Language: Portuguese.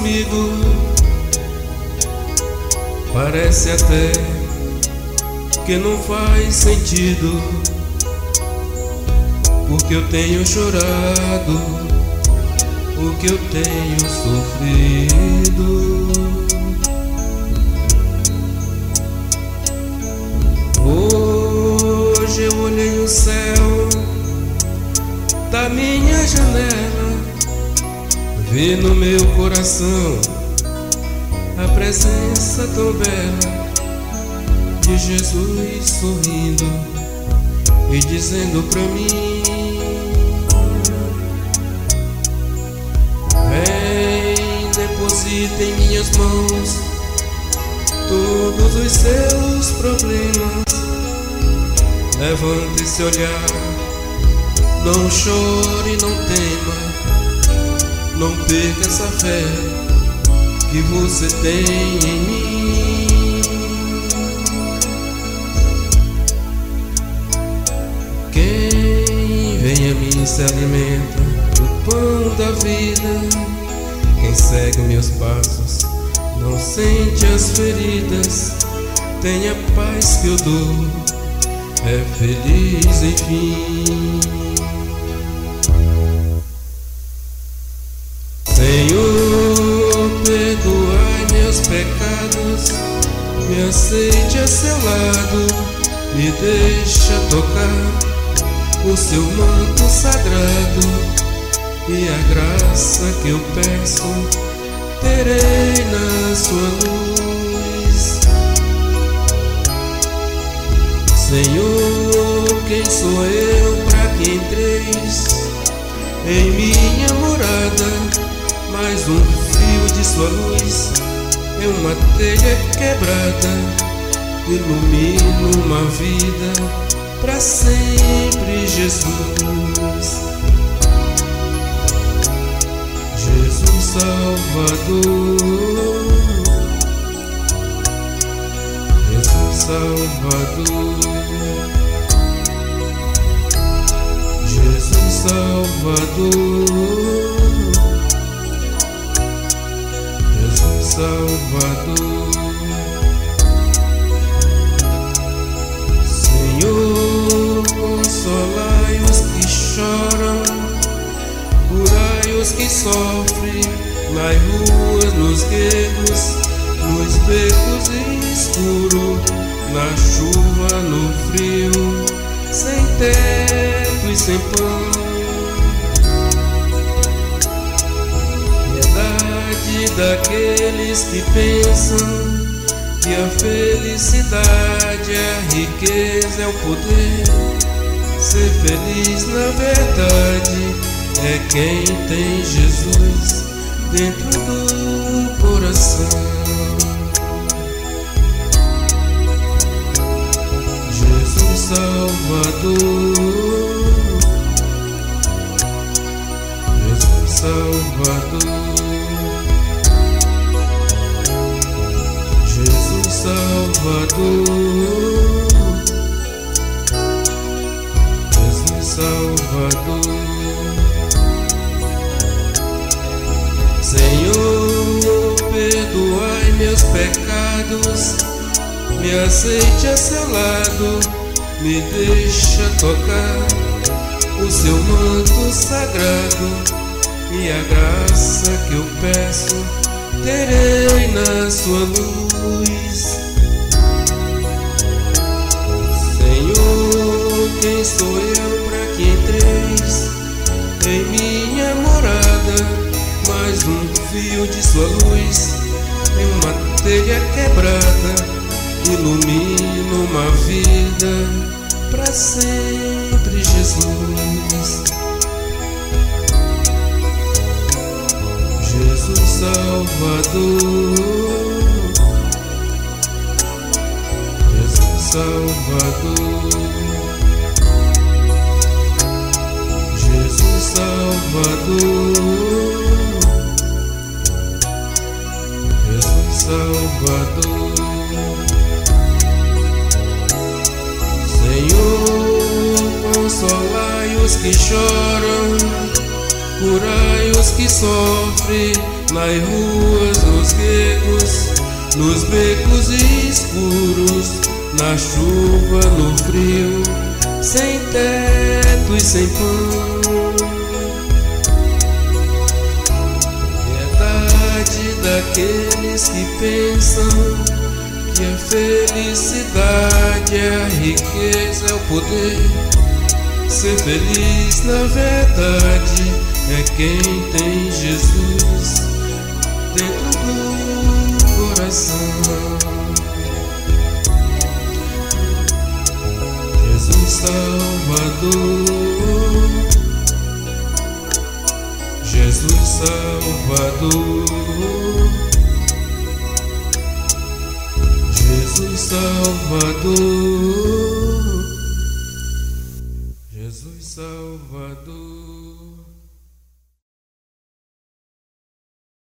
comigo. Parece até que não faz sentido, porque eu tenho chorado, o que eu tenho sofrido. Hoje eu olhei o céu da minha janela, vi no meu coração a presença tão bela de Jesus sorrindo e dizendo pra mim: vem, deposita em minhas mãos todos os seus problemas. Levante esse olhar, não chore, não tema, não perca essa fé que você tem em mim. Quem vem a mim se alimenta do pão da vida. Quem segue meus passos não sente as feridas, tem a paz que eu dou, é feliz enfim. Senhor, perdoai meus pecados, me aceite a seu lado, me deixa tocar o seu manto sagrado, e a graça que eu peço terei na sua luz. Senhor, quem sou eu para que entreis em minha morada? Mais um fio de sua luz é uma telha quebrada, ilumina uma vida para sempre, Jesus. Jesus Salvador, Jesus Salvador, Jesus Salvador, Salvador. Senhor, consolai os que choram, curai os que sofrem, nas ruas, nos guetos, nos becos escuros, na chuva, no frio, sem teto e sem pão. Daqueles que pensam que a felicidade, a riqueza é o poder. Ser feliz na verdade é quem tem Jesus dentro do coração. Jesus Salvador, Jesus Salvador, Salvador, Jesus Salvador. Senhor, perdoai meus pecados, me aceite a seu lado, me deixa tocar o seu manto sagrado, e a graça que eu peço terei na sua luz. Senhor, quem sou eu para que entreis em minha morada? Mais um fio de sua luz em uma telha quebrada, ilumina uma vida para sempre, Jesus. Jesus Salvador, Jesus Salvador, Jesus Salvador, Jesus Salvador. Senhor, consolai os que choram, curai os que sofrem nas ruas, nos guetos, nos becos escuros, na chuva, no frio, sem teto e sem pão. Piedade daqueles que pensam que a felicidade é a riqueza, é o poder. Ser feliz na verdade é quem tem Jesus dentro do coração. Jesus Salvador, Jesus Salvador, Jesus Salvador, Jesus Salvador.